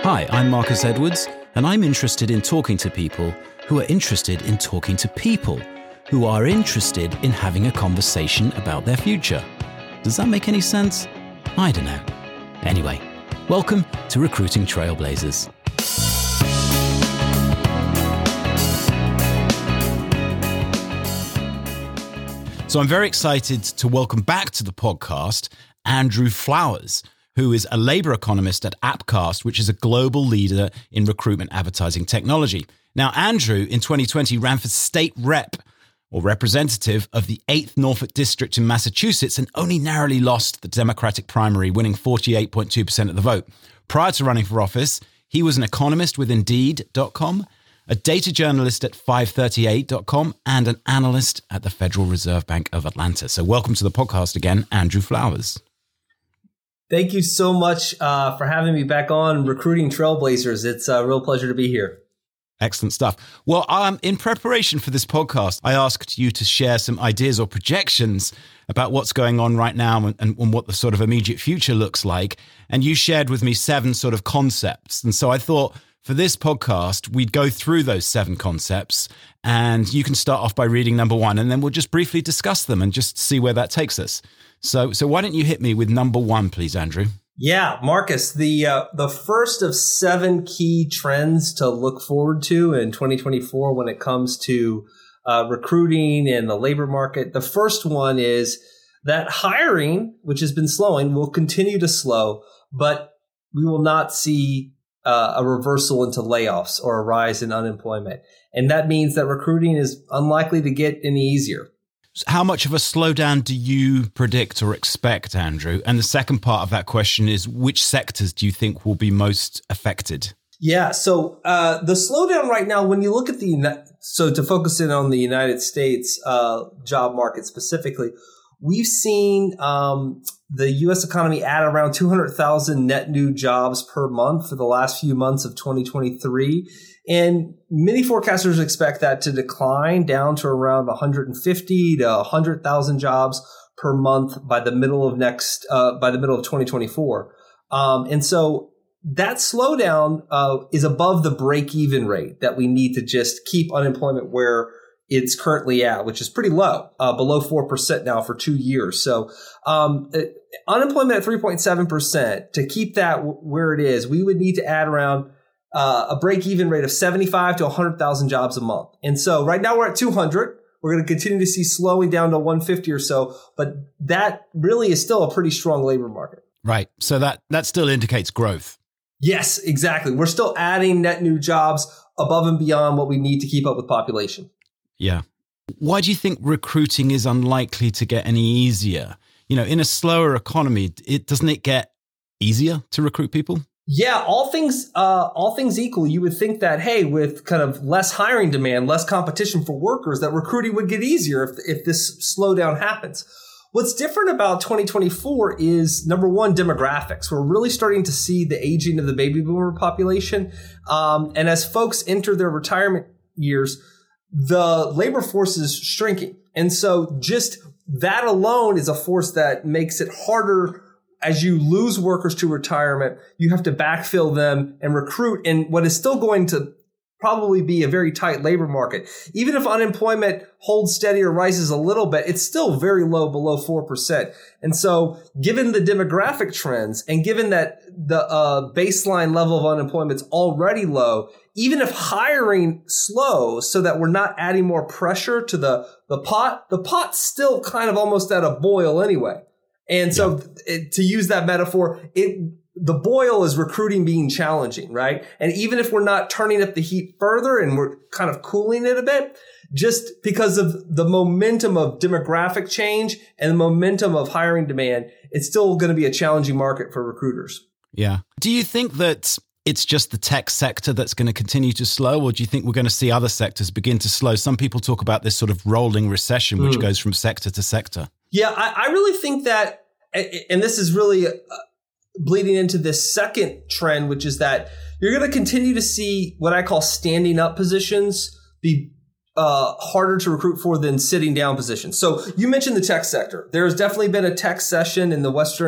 Hi, I'm Marcus Edwards, and I'm interested in talking to people who are interested in talking to people who are interested in having a conversation about their future. Does that make any sense? I don't know. Anyway, welcome to Recruiting Trailblazers. So I'm very excited to welcome back to the podcast Andrew Flowers, who is a labor economist at Appcast, which is a global leader in recruitment advertising technology. Now, Andrew, in 2020, ran for state rep or representative of the 8th Norfolk District in Massachusetts and only narrowly lost the Democratic primary, winning 48.2% of the vote. Prior to running for office, he was an economist with Indeed.com, a data journalist at 538.com, and an analyst at the Federal Reserve Bank of Atlanta. So welcome to the podcast again, Andrew Flowers. Thank you so much for having me back on Recruiting Trailblazers. It's a real pleasure to be here. Excellent stuff. Well, in preparation for this podcast, I asked you to share some ideas or projections about what's going on right now and what the sort of immediate future looks like. And you shared with me 7 sort of concepts. And so I thought for this podcast, we'd go through those 7 concepts, and you can start off by reading number 1, and then we'll just briefly discuss them and just see where that takes us. So why don't you hit me with number 1, please, Andrew? Yeah, Marcus, the first of 7 key trends to look forward to in 2024 when it comes to recruiting and the labor market. The first one is that hiring, which has been slowing, will continue to slow, but we will not see a reversal into layoffs or a rise in unemployment. And that means that recruiting is unlikely to get any easier. How much of a slowdown do you predict or expect, Andrew? And the second part of that question is, which sectors do you think will be most affected? Yeah, so the slowdown right now, when you look at to focus in on the United States job market specifically, we've seen the U.S. economy add around 200,000 net new jobs per month for the last few months of 2023. And many forecasters expect that to decline down to around 150 to 100,000 jobs per month by the middle of 2024. And so that slowdown is above the break-even rate that we need to just keep unemployment where it's currently at, which is pretty low, below 4% now for 2 years. So unemployment at 3.7%, to keep that where it is, we would need to add around a break-even rate of 75 to 100,000 jobs a month. And so right now we're at 200. We're going to continue to see slowing down to 150 or so, but that really is still a pretty strong labor market. Right. So that still indicates growth. Yes, exactly. We're still adding net new jobs above and beyond what we need to keep up with population. Yeah. Why do you think recruiting is unlikely to get any easier? You know, in a slower economy, doesn't it get easier to recruit people? Yeah, all things equal, you would think that, hey, with kind of less hiring demand, less competition for workers, that recruiting would get easier if this slowdown happens. What's different about 2024 is, number one, demographics. We're really starting to see the aging of the baby boomer population. And as folks enter their retirement years, the labor force is shrinking. And so just that alone is a force that makes it harder. As you lose workers to retirement, you have to backfill them and recruit in what is still going to probably be a very tight labor market. Even if unemployment holds steady or rises a little bit, it's still very low, below 4%. And so given the demographic trends and given that the baseline level of unemployment is already low, even if hiring slows so that we're not adding more pressure to the pot's still kind of almost at a boil anyway. And so to use that metaphor, the boil is recruiting being challenging, right? And even if we're not turning up the heat further and we're kind of cooling it a bit, just because of the momentum of demographic change and the momentum of hiring demand, it's still going to be a challenging market for recruiters. Yeah. Do you think that it's just the tech sector that's going to continue to slow, or do you think we're going to see other sectors begin to slow? Some people talk about this sort of rolling recession, which goes from sector to sector. Yeah, I really think that, and this is really bleeding into this second trend, which is that you're going to continue to see what I call standing up positions be harder to recruit for than sitting down positions. So you mentioned the tech sector. There has definitely been a tech session in the Western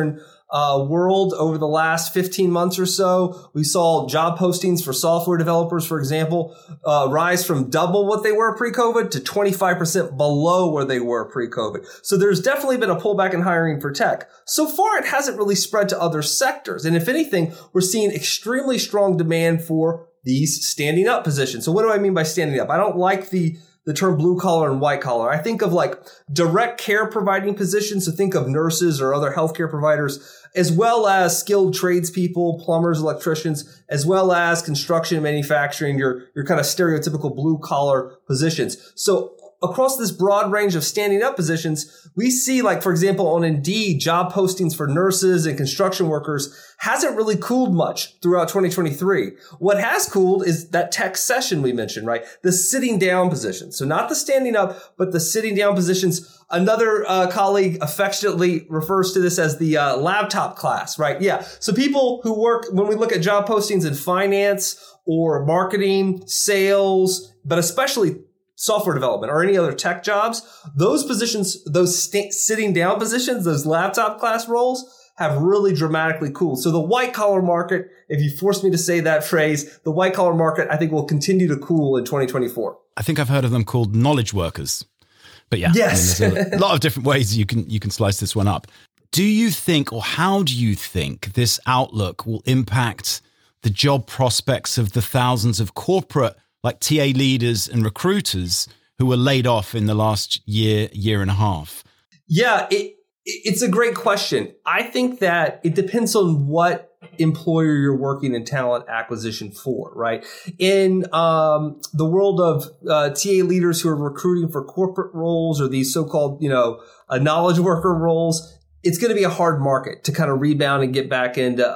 world over the last 15 months or so. We saw job postings for software developers, for example, rise from double what they were pre-COVID to 25% below where they were pre-COVID. So there's definitely been a pullback in hiring for tech. So far, it hasn't really spread to other sectors. And if anything, we're seeing extremely strong demand for these standing up positions. So what do I mean by standing up? I don't like the term blue collar and white collar. I think of like direct care providing positions. So think of nurses or other healthcare providers, as well as skilled tradespeople, plumbers, electricians, as well as construction, manufacturing, your kind of stereotypical blue collar positions. So across this broad range of standing up positions, we see, like, for example, on Indeed, job postings for nurses and construction workers hasn't really cooled much throughout 2023. What has cooled is that tech session we mentioned, right? The sitting down positions. So not the standing up, but the sitting down positions. Another colleague affectionately refers to this as the laptop class, right? Yeah. So people who work, when we look at job postings in finance or marketing, sales, but especially software development or any other tech jobs, those positions, those sitting down positions, those laptop class roles have really dramatically cooled. So the white collar market, if you force me to say that phrase, the white collar market, I think will continue to cool in 2024. I think I've heard of them called knowledge workers. But yeah, yes. I mean, there's a lot of different ways you can slice this one up. Do you think, or how do you think this outlook will impact the job prospects of the thousands of corporate like TA leaders and recruiters who were laid off in the last year and a half? Yeah, it's a great question. I think that it depends on what employer you're working in talent acquisition for, right? In the world of TA leaders who are recruiting for corporate roles or these so-called, knowledge worker roles, it's going to be a hard market to kind of rebound and get back into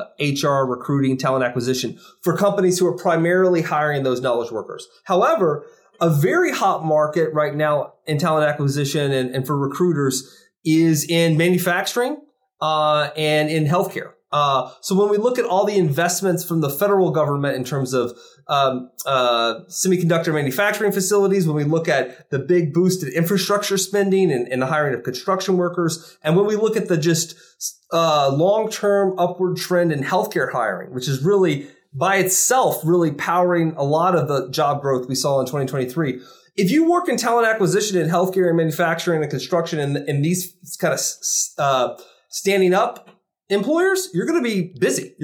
HR, recruiting, talent acquisition for companies who are primarily hiring those knowledge workers. However, a very hot market right now in talent acquisition and for recruiters is in manufacturing and in healthcare. So when we look at all the investments from the federal government in terms of semiconductor manufacturing facilities, when we look at the big boost in infrastructure spending and the hiring of construction workers, and when we look at the just long-term upward trend in healthcare hiring, which is really by itself really powering a lot of the job growth we saw in 2023. If you work in talent acquisition in healthcare and manufacturing and construction and these kind of standing up employers, you're going to be busy.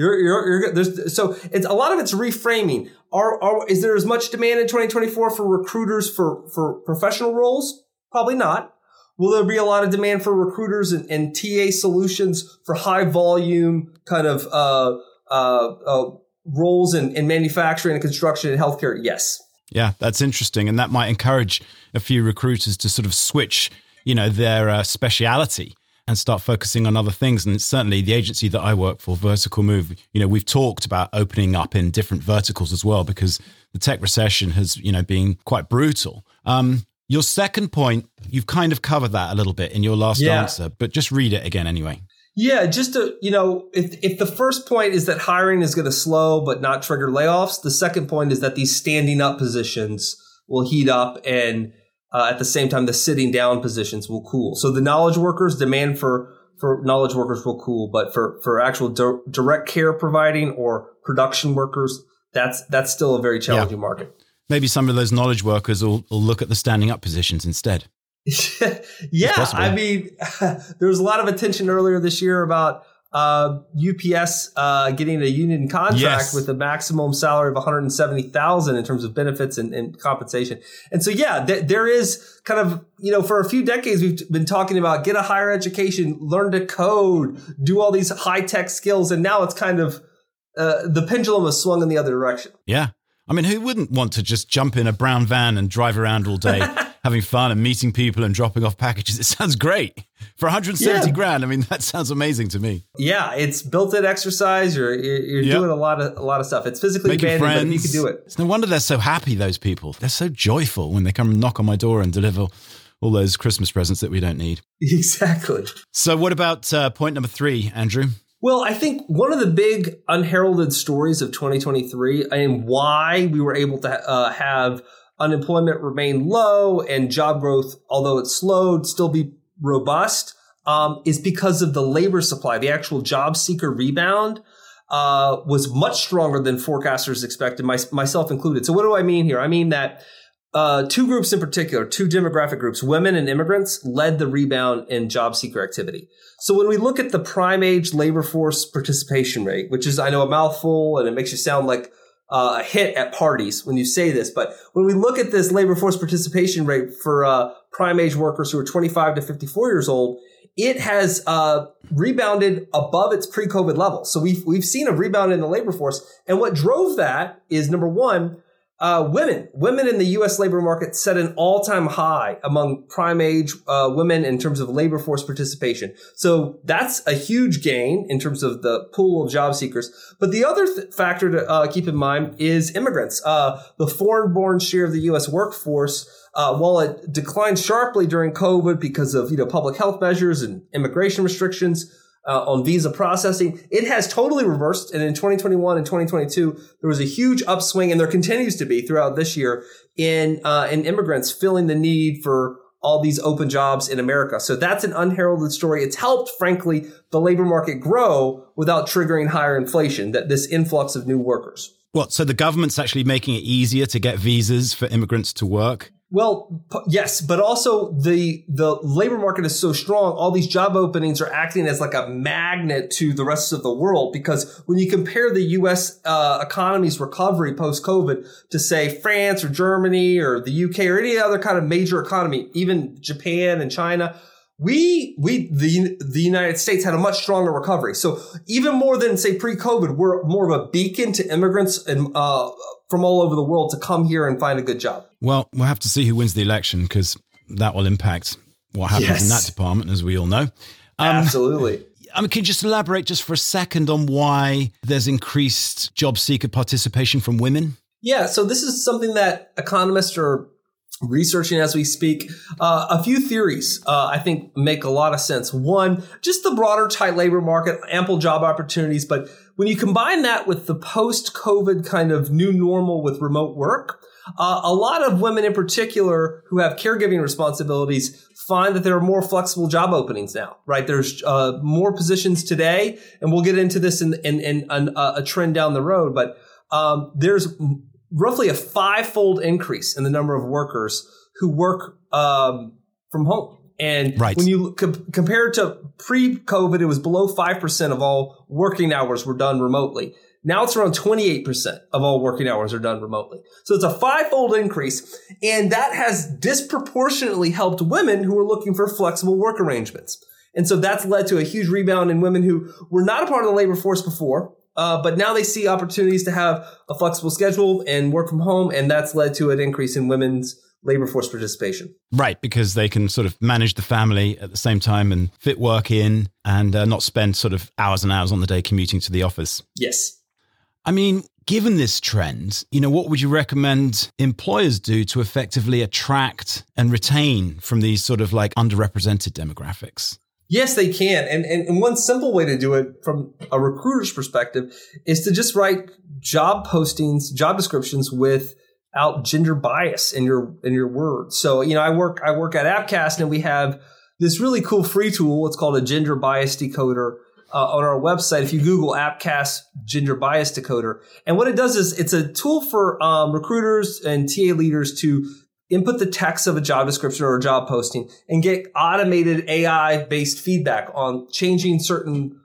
So it's a lot of it's reframing. Is there as much demand in 2024 for recruiters for professional roles? Probably not. Will there be a lot of demand for recruiters and TA solutions for high volume kind of roles in manufacturing and construction and healthcare? Yes. Yeah, that's interesting. And that might encourage a few recruiters to sort of switch, their speciality and start focusing on other things. And it's certainly the agency that I work for, Vertical Move, we've talked about opening up in different verticals as well, because the tech recession has, been quite brutal. Your second point, you've kind of covered that a little bit in your last answer, but just read it again anyway. Yeah, just to, if the first point is that hiring is going to slow but not trigger layoffs, the second point is that these standing up positions will heat up and at the same time, the sitting down positions will cool. So the knowledge workers, demand for knowledge workers will cool, but for actual direct care providing or production workers, that's still a very challenging market. Maybe some of those knowledge workers will look at the standing up positions instead. Yeah, I mean, there was a lot of attention earlier this year about UPS getting a union contract with a maximum salary of $170,000 in terms of benefits and compensation. And so, there is kind of, for a few decades, we've been talking about get a higher education, learn to code, do all these high tech skills. And now it's kind of the pendulum has swung in the other direction. Yeah. I mean, who wouldn't want to just jump in a brown van and drive around all day, having fun and meeting people and dropping off packages? It sounds great. For 170 grand, I mean, that sounds amazing to me. Yeah, it's built-in exercise. You're doing a lot of stuff. It's physically demanding, but you can do it. It's no wonder they're so happy, those people. They're so joyful when they come and knock on my door and deliver all those Christmas presents that we don't need. Exactly. So what about point number 3, Andrew? Well, I think one of the big unheralded stories of 2023 and why we were able to have unemployment remain low and job growth, although it slowed, still be robust, is because of the labor supply. The actual job seeker rebound was much stronger than forecasters expected, myself included. So what do I mean here? I mean that two groups in particular, two demographic groups, women and immigrants, led the rebound in job seeker activity. So when we look at the prime age labor force participation rate, which is, I know, a mouthful and it makes you sound like a hit at parties when you say this, but when we look at this labor force participation rate for prime age workers who are 25 to 54 years old, it has rebounded above its pre-COVID level. So we've seen a rebound in the labor force. And what drove that is, number one, women in the U.S. labor market set an all-time high among prime age women in terms of labor force participation. So that's a huge gain in terms of the pool of job seekers. But the other factor to keep in mind is immigrants. The foreign-born share of the U.S. workforce, while it declined sharply during COVID because of public health measures and immigration restrictions on visa processing, it has totally reversed. And in 2021 and 2022, there was a huge upswing, and there continues to be throughout this year in immigrants filling the need for all these open jobs in America. So that's an unheralded story. It's helped, frankly, the labor market grow without triggering higher inflation, that this influx of new workers. What? So the government's actually making it easier to get visas for immigrants to work? Well, yes, but also the labor market is so strong. All these job openings are acting as like a magnet to the rest of the world, because when you compare the U.S. Economy's recovery post-COVID to, say, France or Germany or the UK or any other kind of major economy, even Japan and China, the United States had a much stronger recovery. So even more than, say, pre-COVID, we're more of a beacon to immigrants and from all over the world to come here and find a good job. Well, we'll have to see who wins the election, because that will impact what happens in that department, as we all know. Absolutely. Can you just elaborate just for a second on why there's increased job seeker participation from women? Yeah, so this is something that economists are researching as we speak. A few theories, I think, make a lot of sense. One, just the broader tight labor market, ample job opportunities. But when you combine that with the post-COVID kind of new normal with remote work, a lot of women in particular who have caregiving responsibilities find that there are more flexible job openings now, right? There's more positions today, and we'll get into this in a trend down the road, but there's roughly a 5-fold increase in the number of workers who work from home. And when you compare it to pre-COVID, it was below 5% of all working hours were done remotely. Now it's around 28% of all working hours are done remotely. So it's a 5-fold increase. And that has disproportionately helped women who are looking for flexible work arrangements. And so that's led to a huge rebound in women who were not a part of the labor force before, but now they see opportunities to have a flexible schedule and work from home. And that's led to an increase in women's labor force participation. Right, because they can sort of manage the family at the same time and fit work in and not spend sort of hours and hours on the day commuting to the office. Yes. I mean, given this trend, what would you recommend employers do to effectively attract and retain from these sort of like underrepresented demographics? Yes, they can. And one simple way to do it from a recruiter's perspective is to just write job postings, job descriptions without gender bias in your words. So, I work at Appcast, and we have this really cool free tool. It's called a gender bias decoder on our website. If you Google Appcast gender bias decoder, and what it does is it's a tool for recruiters and TA leaders to input the text of a job description or a job posting and get automated AI-based feedback on changing certain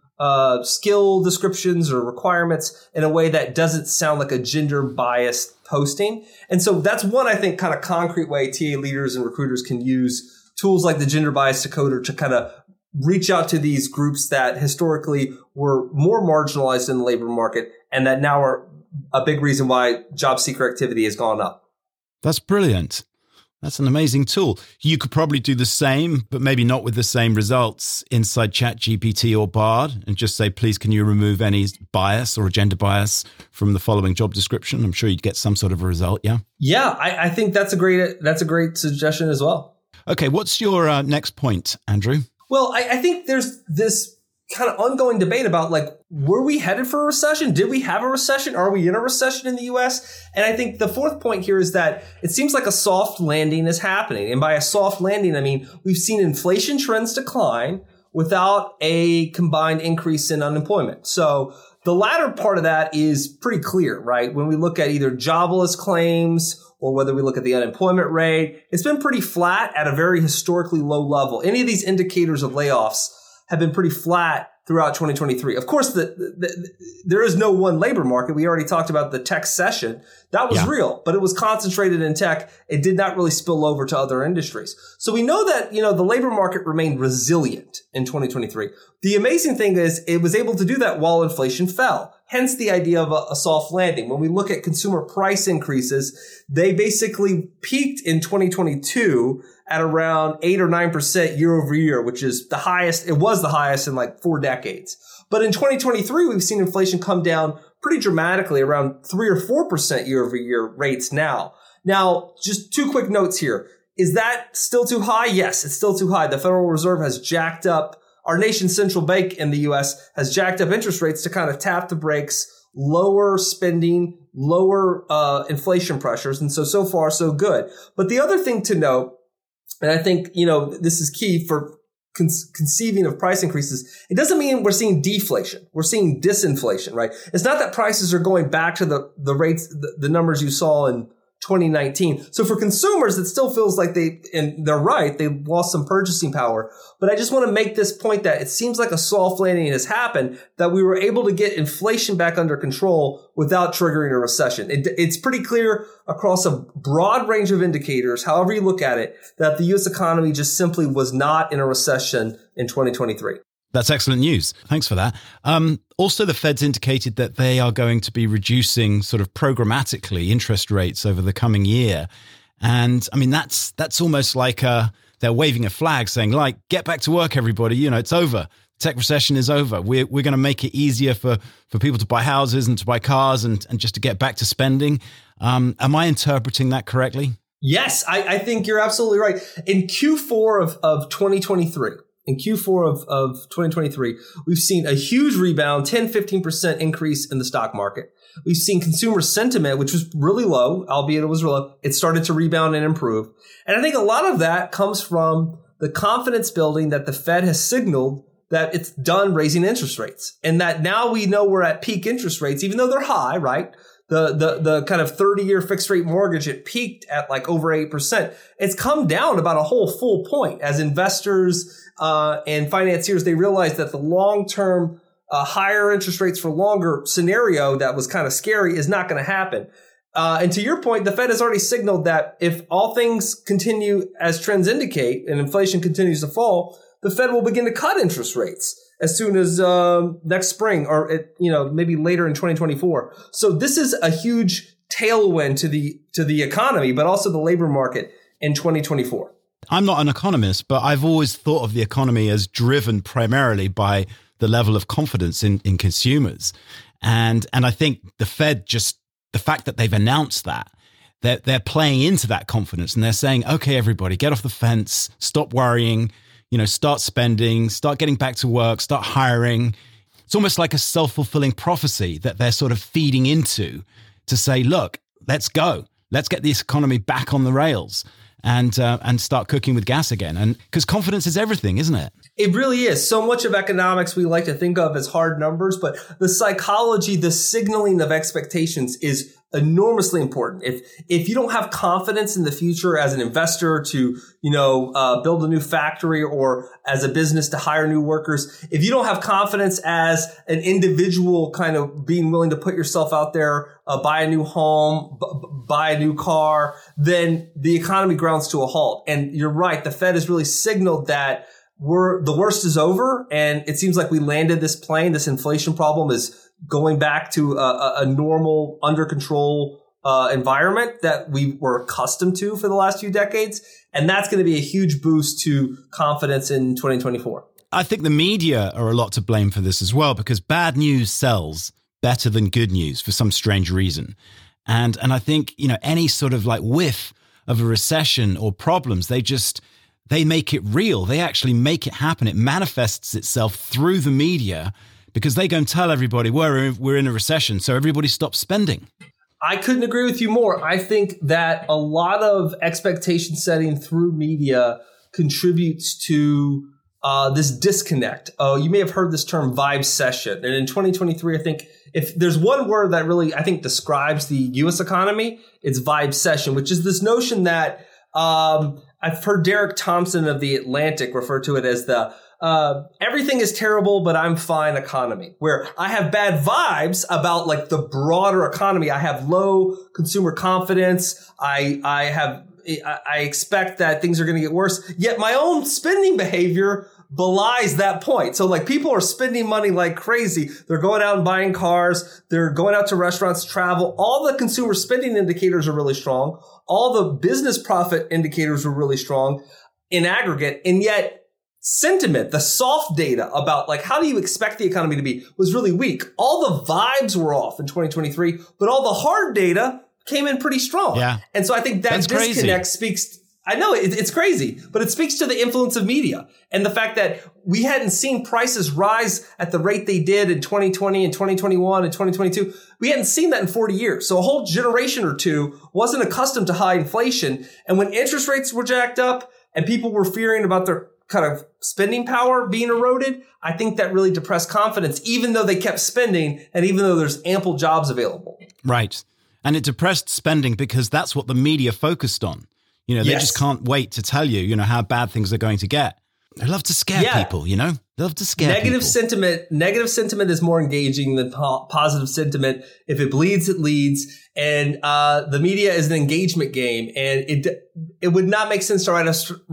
skill descriptions or requirements in a way that doesn't sound like a gender biased posting. And so that's one, I think, kind of concrete way TA leaders and recruiters can use tools like the gender bias decoder to kind of reach out to these groups that historically were more marginalized in the labor market and that now are a big reason why job seeker activity has gone up. That's brilliant. That's an amazing tool. You could probably do the same, but maybe not with the same results inside ChatGPT or Bard, and just say, please, can you remove any bias or agenda bias from the following job description? I'm sure you'd get some sort of a result. Yeah. Yeah. I think that's a great suggestion as well. Okay. What's your next point, Andrew? Well, I think there's this kind of ongoing debate about, like, were we headed for a recession? Did we have a recession? Are we in a recession in the U.S.? And I think the fourth point here is that it seems like a soft landing is happening. And by a soft landing, I mean, we've seen inflation trends decline without a combined increase in unemployment. So the latter part of that is pretty clear, right? When we look at either jobless claims or whether we look at the unemployment rate, it's been pretty flat at a very historically low level. Any of these indicators of layoffs have been pretty flat throughout 2023. Of course, there is no one labor market. We already talked about the tech recession. That was real, but it was concentrated in tech. It did not really spill over to other industries. So we know that, the labor market remained resilient in 2023. The amazing thing is it was able to do that while inflation fell. Hence the idea of a soft landing. When we look at consumer price increases, they basically peaked in 2022 at around 8 or 9% year over year, which is the highest. It was the highest in like 4 decades. But in 2023, we've seen inflation come down pretty dramatically, around 3 or 4% year over year rates now. Now, just 2 quick notes here. Is that still too high? Yes, it's still too high. The Federal Reserve has jacked up, our nation's central bank in the U.S. has jacked up interest rates to kind of tap the brakes, lower spending, lower inflation pressures. And so far, so good. But the other thing to note, and I think, this is key for conceiving of price increases, it doesn't mean we're seeing deflation. We're seeing disinflation, right? It's not that prices are going back to the rates, the numbers you saw in 2019. So for consumers, it still feels like they're right, they lost some purchasing power. But I just want to make this point that it seems like a soft landing has happened, that we were able to get inflation back under control without triggering a recession. It's pretty clear across a broad range of indicators, however you look at it, that the U.S. economy just simply was not in a recession in 2023. That's excellent news. Thanks for that. Also, the Fed's indicated that they are going to be reducing sort of programmatically interest rates over the coming year. And I mean, that's almost like they're waving a flag saying, like, get back to work, everybody. It's over. Tech recession is over. We're going to make it easier for people to buy houses and to buy cars and just to get back to spending. Am I interpreting that correctly? Yes, I think you're absolutely right. In Q4 of 2023, in Q4 of 2023, we've seen a huge rebound, 10-15% increase in the stock market. We've seen consumer sentiment, which was really low, albeit it was low. It started to rebound and improve. And I think a lot of that comes from the confidence building that the Fed has signaled that it's done raising interest rates, and that now we know we're at peak interest rates, even though they're high, right? The kind of 30-year fixed rate mortgage, it peaked at like over 8%. It's come down about a whole full point as investors and financiers, they realize that the long-term higher interest rates for longer scenario that was kind of scary is not going to happen. And to your point, the Fed has already signaled that if all things continue as trends indicate and inflation continues to fall, the Fed will begin to cut interest rates as soon as next spring or maybe later in 2024. So this is a huge tailwind to the economy, but also the labor market in 2024. I'm not an economist, but I've always thought of the economy as driven primarily by the level of confidence in consumers. And I think the Fed, just the fact that they've announced that, they're playing into that confidence and they're saying, okay, everybody, get off the fence, stop worrying, start spending, start getting back to work, start hiring. It's almost like a self-fulfilling prophecy that they're sort of feeding into to say, look, let's go. Let's get this economy back on the rails and start cooking with gas again. And because confidence is everything, isn't it? It really is. So much of economics we like to think of as hard numbers, but the psychology, the signaling of expectations is enormously important. If you don't have confidence in the future as an investor to, build a new factory or as a business to hire new workers, if you don't have confidence as an individual kind of being willing to put yourself out there, buy a new home, buy a new car, then the economy grounds to a halt. And you're right. The Fed has really signaled that the worst is over. And it seems like we landed this plane. This inflation problem is going back to a normal, under control environment that we were accustomed to for the last few decades. And that's going to be a huge boost to confidence in 2024. I think the media are a lot to blame for this as well, because bad news sells better than good news for some strange reason. And I think, any sort of like whiff of a recession or problems, they make it real. They actually make it happen. It manifests itself through the media because they go and tell everybody we're in a recession, so everybody stops spending. I couldn't agree with you more. I think that a lot of expectation setting through media contributes to this disconnect. Oh, you may have heard this term vibecession. And in 2023, I think if there's one word that really, I think, describes the U.S. economy, it's vibecession, which is this notion that I've heard Derek Thompson of The Atlantic refer to it as the everything is terrible, but I'm fine economy, where I have bad vibes about like the broader economy. I have low consumer confidence. I expect that things are going to get worse. Yet my own spending behavior belies that point. So like people are spending money like crazy. They're going out and buying cars. They're going out to restaurants, travel. All the consumer spending indicators are really strong. All the business profit indicators are really strong in aggregate. And yet sentiment, the soft data about like how do you expect the economy to be was really weak. All the vibes were off in 2023, but all the hard data came in pretty strong. Yeah. And so I think that disconnect speaks, I know it's crazy, but it speaks to the influence of media and the fact that we hadn't seen prices rise at the rate they did in 2020 and 2021 and 2022. We hadn't seen that in 40 years. So a whole generation or two wasn't accustomed to high inflation. And when interest rates were jacked up and people were fearing about their kind of spending power being eroded, I think that really depressed confidence, even though they kept spending and even though there's ample jobs available. Right. And it depressed spending because that's what the media focused on. You know, they just can't wait to tell you, you know, how bad things are going to get. They love to scare people, you know? They love to scare people. Negative sentiment is more engaging than positive sentiment. If it bleeds, it leads. And the media is an engagement game. And it would not make sense to write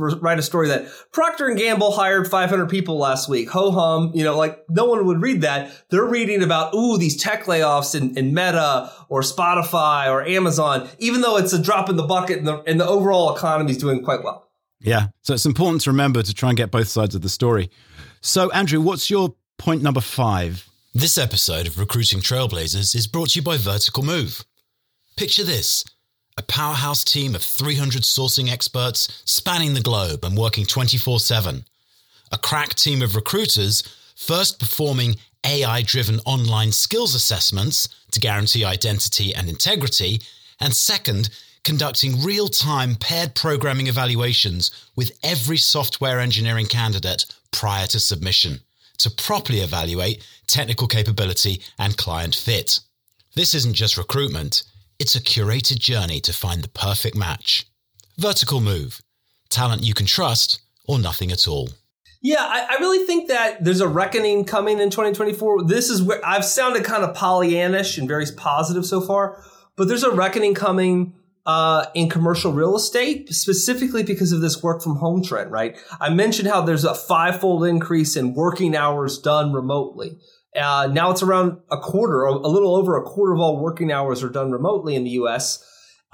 a story that Procter & Gamble hired 500 people last week. Ho-hum. You know, like no one would read that. They're reading about, these tech layoffs in Meta or Spotify or Amazon, even though it's a drop in the bucket and the overall economy is doing quite well. Yeah. So it's important to remember to try and get both sides of the story. So, Andrew, what's your point number 5? This episode of Recruiting Trailblazers is brought to you by Vertical Move. Picture this: a powerhouse team of 300 sourcing experts spanning the globe and working 24/7. A crack team of recruiters first performing AI-driven online skills assessments to guarantee identity and integrity, and second, conducting real-time paired programming evaluations with every software engineering candidate prior to submission to properly evaluate technical capability and client fit. This isn't just recruitment, it's a curated journey to find the perfect match. Vertical Move. Talent you can trust or nothing at all. Yeah, I really think that there's a reckoning coming in 2024. This is where I've sounded kind of Pollyannish and very positive so far, but there's a reckoning coming in commercial real estate, specifically because of this work from home trend, right? I mentioned how there's a 5-fold increase in working hours done remotely. Now it's around a little over a quarter of all working hours are done remotely in the US.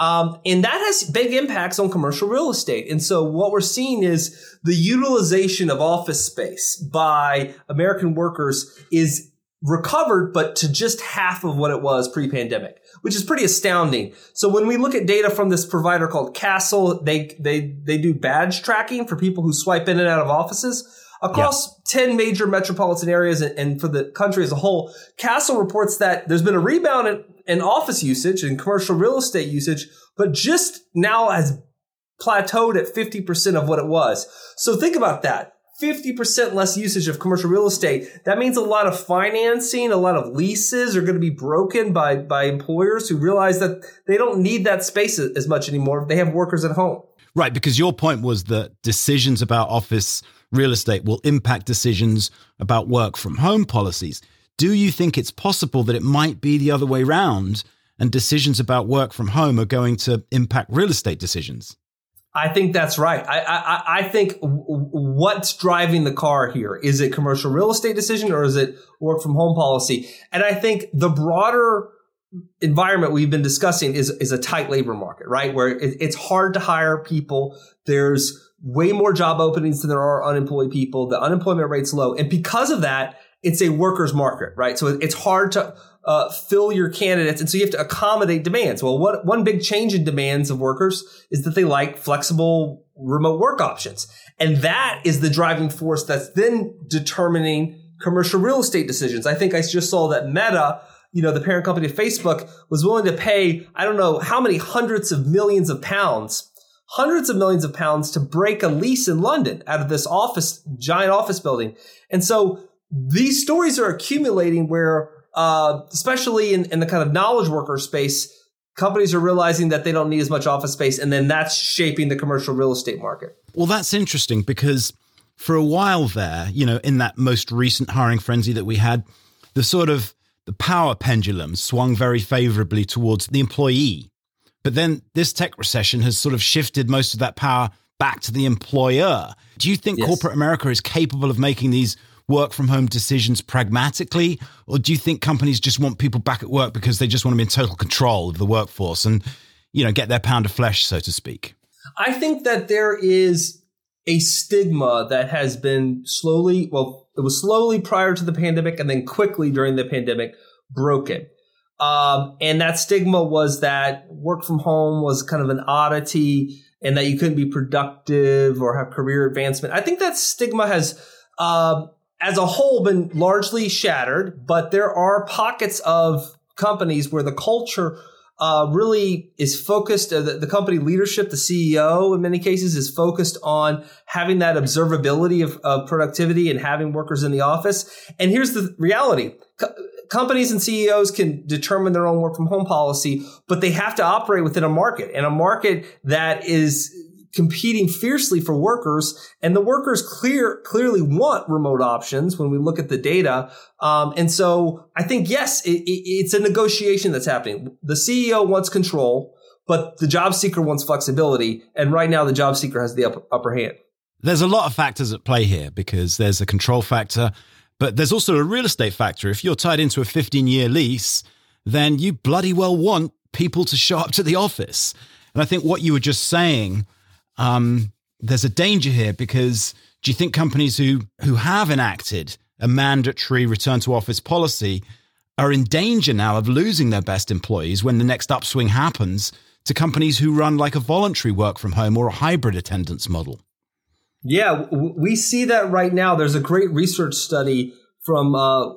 And that has big impacts on commercial real estate. And so what we're seeing is the utilization of office space by American workers is recovered, but to just half of what it was pre-pandemic, which is pretty astounding. So when we look at data from this provider called Kastle, they do badge tracking for people who swipe in and out of offices across 10 major metropolitan areas and for the country as a whole. Kastle reports that there's been a rebound in office usage and commercial real estate usage, but just now has plateaued at 50% of what it was. So think about that. 50% less usage of commercial real estate. That means a lot of financing, a lot of leases are going to be broken by employers who realize that they don't need that space as much anymore if they have workers at home. Right, because your point was that decisions about office real estate will impact decisions about work from home policies. Do you think it's possible that it might be the other way around and decisions about work from home are going to impact real estate decisions? I think that's right. I think what's driving the car here, is it commercial real estate decision or is it work from home policy? And I think the broader environment we've been discussing is a tight labor market, right? Where it's hard to hire people. There's way more job openings than there are unemployed people. The unemployment rate's low. And because of that, it's a worker's market, right? So it's hard to fill your candidates. And so you have to accommodate demands. Well, one big change in demands of workers is that they like flexible remote work options. And that is the driving force that's then determining commercial real estate decisions. I think I just saw that Meta, the parent company of Facebook, was willing to pay, I don't know how many hundreds of millions of pounds hundreds of millions of pounds to break a lease in London out of this giant office building. And so these stories are accumulating where, especially in the kind of knowledge worker space, companies are realizing that they don't need as much office space, and then that's shaping the commercial real estate market. Well, that's interesting because for a while there, in that most recent hiring frenzy that we had, the power pendulum swung very favorably towards the employee. But then this tech recession has sort of shifted most of that power back to the employer. Do you think corporate America is capable of making these work from home decisions pragmatically? Or do you think companies just want people back at work because they just want to be in total control of the workforce and, get their pound of flesh, so to speak? I think that there is a stigma that has been it was slowly prior to the pandemic and then quickly during the pandemic broken. And that stigma was that work from home was kind of an oddity and that you couldn't be productive or have career advancement. I think that stigma has, as a whole, been largely shattered, but there are pockets of companies where the culture really is focused, the company leadership, the CEO in many cases is focused on having that observability of productivity and having workers in the office. And here's the reality. Companies and CEOs can determine their own work from home policy, but they have to operate within a market, and a market that is competing fiercely for workers. And the workers clearly want remote options when we look at the data. And so I think, yes, it's a negotiation that's happening. The CEO wants control, but the job seeker wants flexibility. And right now the job seeker has the upper hand. There's a lot of factors at play here because there's a control factor, but there's also a real estate factor. If you're tied into a 15-year lease, then you bloody well want people to show up to the office. And I think what you were just saying, there's a danger here because do you think companies who have enacted a mandatory return to office policy are in danger now of losing their best employees when the next upswing happens to companies who run like a voluntary work from home or a hybrid attendance model? Yeah, we see that right now. There's a great research study from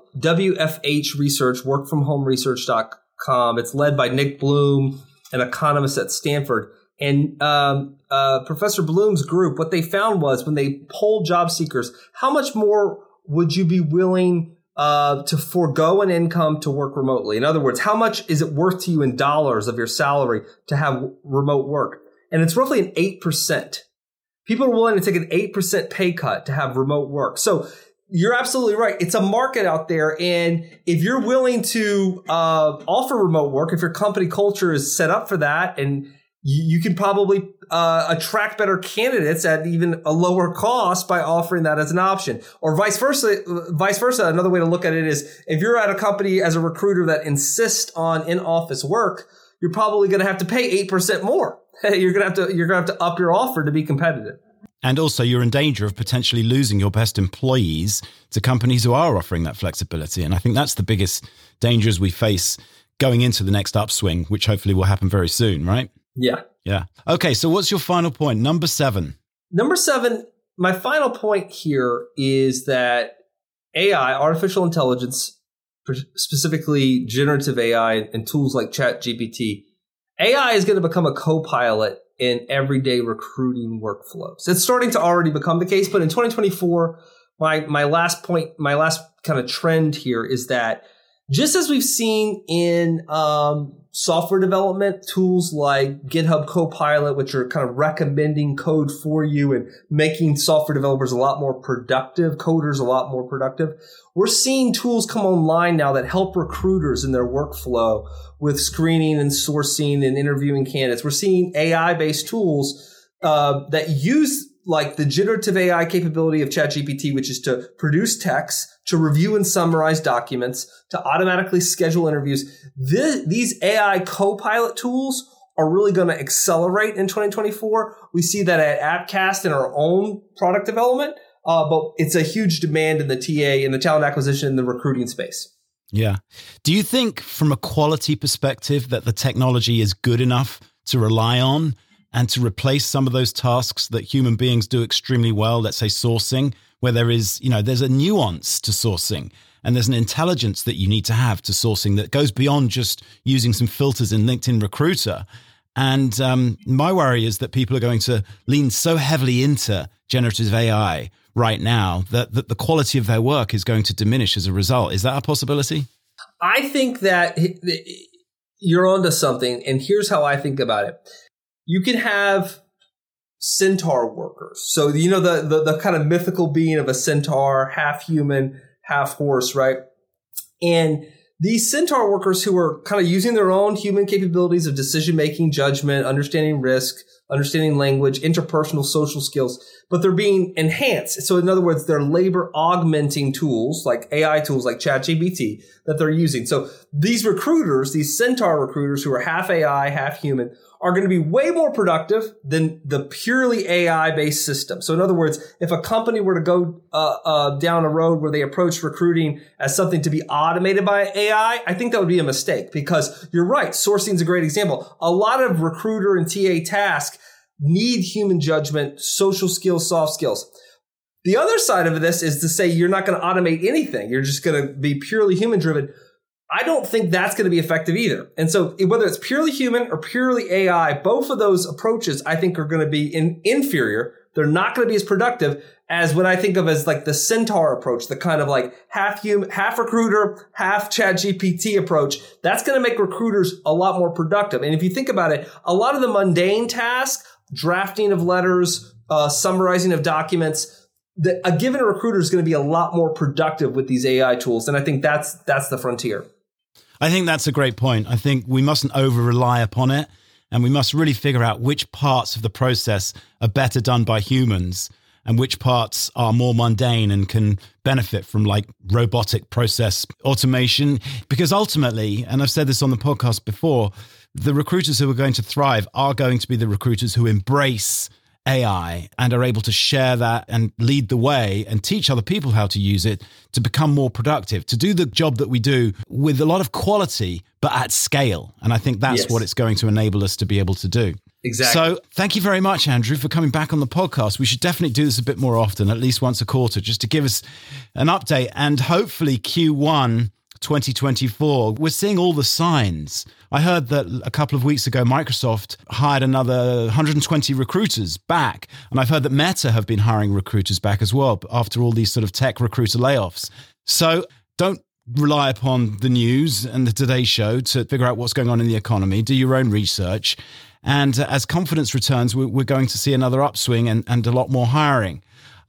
WFH Research, workfromhomeresearch.com. It's led by Nick Bloom, an economist at Stanford. And Professor Bloom's group, what they found was when they polled job seekers, how much more would you be willing to forego an income to work remotely? In other words, how much is it worth to you in dollars of your salary to have remote work? And it's roughly an 8%. People are willing to take an 8% pay cut to have remote work. So you're absolutely right. It's a market out there. And if you're willing to offer remote work, if your company culture is set up for that, and you can probably attract better candidates at even a lower cost by offering that as an option, or vice versa. Another way to look at it is if you're at a company as a recruiter that insists on in-office work, you're probably going to have to pay 8% more. You're going to have to up your offer to be competitive. And also you're in danger of potentially losing your best employees to companies who are offering that flexibility. And I think that's the biggest dangers we face going into the next upswing, which hopefully will happen very soon, right? Yeah. Yeah. Okay. So what's your final point? Number 7. Number 7, my final point here is that AI, artificial intelligence, specifically generative AI and tools like ChatGPT, AI is going to become a co-pilot in everyday recruiting workflows. It's starting to already become the case, but in 2024, my last kind of trend here is that just as we've seen in software development, tools like GitHub Copilot, which are kind of recommending code for you and making software developers a lot more productive, coders a lot more productive, we're seeing tools come online now that help recruiters in their workflow with screening and sourcing and interviewing candidates. We're seeing AI-based tools that use like the generative AI capability of ChatGPT, which is to produce text, to review and summarize documents, to automatically schedule interviews. These AI co-pilot tools are really going to accelerate in 2024. We see that at Appcast in our own product development, but it's a huge demand in the TA, in the talent acquisition, in the recruiting space. Yeah. Do you think from a quality perspective that the technology is good enough to rely on and to replace some of those tasks that human beings do extremely well, let's say sourcing, where there's a nuance to sourcing and there's an intelligence that you need to have to sourcing that goes beyond just using some filters in LinkedIn Recruiter? And my worry is that people are going to lean so heavily into generative AI right now that the quality of their work is going to diminish as a result. Is that a possibility? I think that you're onto something, and here's how I think about it. You can have centaur workers. So, you know, the kind of mythical being of a centaur, half human, half horse, right? And these centaur workers who are kind of using their own human capabilities of decision-making, judgment, understanding risk, understanding language, interpersonal social skills, but they're being enhanced. So in other words, they're labor augmenting tools like AI tools like ChatGPT that they're using. So these recruiters, these centaur recruiters who are half AI, half human, are going to be way more productive than the purely AI-based system. So in other words, if a company were to go down a road where they approach recruiting as something to be automated by AI, I think that would be a mistake, because you're right, sourcing is a great example. A lot of recruiter and TA tasks need human judgment, social skills, soft skills. The other side of this is to say you're not going to automate anything. You're just going to be purely human-driven. I don't think that's going to be effective either. And so whether it's purely human or purely AI, both of those approaches I think are going to be inferior. They're not going to be as productive as what I think of as like the centaur approach, the kind of like half human, half recruiter, half ChatGPT approach. That's going to make recruiters a lot more productive. And if you think about it, a lot of the mundane tasks, drafting of letters, summarizing of documents, a given recruiter is going to be a lot more productive with these AI tools. And I think that's the frontier. I think that's a great point. I think we mustn't over-rely upon it, and we must really figure out which parts of the process are better done by humans and which parts are more mundane and can benefit from like robotic process automation. Because ultimately, and I've said this on the podcast before, the recruiters who are going to thrive are going to be the recruiters who embrace AI and are able to share that and lead the way and teach other people how to use it to become more productive, to do the job that we do with a lot of quality, but at scale. And I think that's what it's going to enable us to be able to do. Exactly. So thank you very much, Andrew, for coming back on the podcast. We should definitely do this a bit more often, at least once a quarter, just to give us an update. And hopefully Q1 2024, we're seeing all the signs. I heard that a couple of weeks ago, Microsoft hired another 120 recruiters back. And I've heard that Meta have been hiring recruiters back as well after all these sort of tech recruiter layoffs. So don't rely upon the news and the Today Show to figure out what's going on in the economy. Do your own research. And as confidence returns, we're going to see another upswing and a lot more hiring.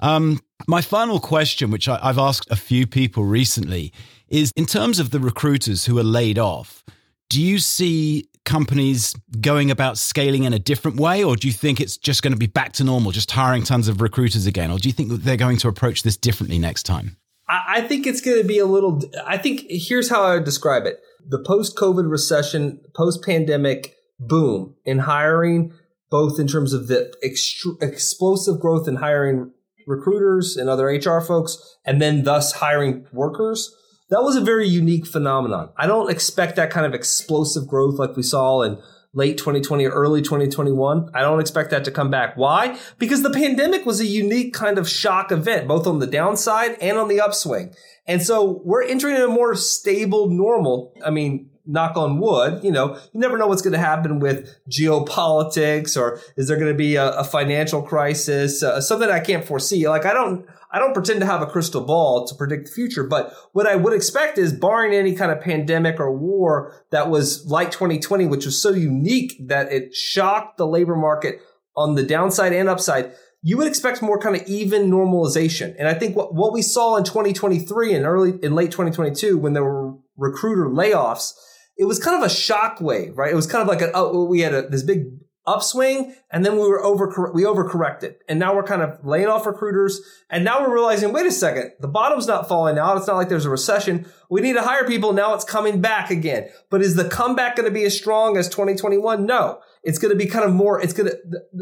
My final question, which I've asked a few people recently, is in terms of the recruiters who are laid off, do you see companies going about scaling in a different way, or do you think it's just going to be back to normal, just hiring tons of recruiters again? Or do you think that they're going to approach this differently next time? I think it's going to be I think here's how I would describe it. The post-COVID recession, post-pandemic boom in hiring, both in terms of the explosive growth in hiring recruiters and other HR folks, and then thus hiring workers. That was a very unique phenomenon. I don't expect that kind of explosive growth like we saw in late 2020 or early 2021. I don't expect that to come back. Why? Because the pandemic was a unique kind of shock event, both on the downside and on the upswing. And so we're entering a more stable normal. I mean, knock on wood, you never know what's going to happen with geopolitics, or is there going to be a financial crisis, something I can't foresee. Like I don't pretend to have a crystal ball to predict the future, but what I would expect is, barring any kind of pandemic or war that was like 2020, which was so unique that it shocked the labor market on the downside and upside, you would expect more kind of even normalization. And I think what we saw in 2023 and late 2022, when there were recruiter layoffs, it was kind of a shock wave, right? It was kind of like we had this big upswing, and then we overcorrected, and now we're kind of laying off recruiters, and now we're realizing, wait a second, the bottom's not falling out. It's not like there's a recession. We need to hire people. Now it's coming back again. But is the comeback going to be as strong as 2021? No. It's going to be kind of more. It's going to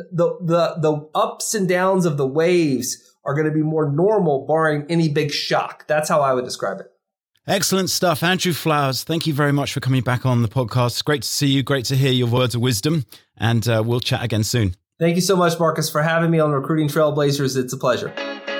the ups and downs of the waves are going to be more normal, barring any big shock. That's how I would describe it. Excellent stuff. Andrew Flowers, thank you very much for coming back on the podcast. Great to see you. Great to hear your words of wisdom. And we'll chat again soon. Thank you so much, Marcus, for having me on Recruiting Trailblazers. It's a pleasure.